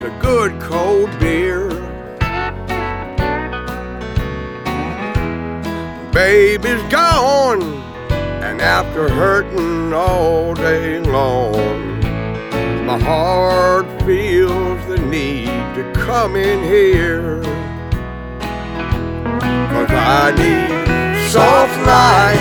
a good cold beer. Baby's gone, and after hurting all day long, my heart feels the need to come in here. 'Cause I need soft light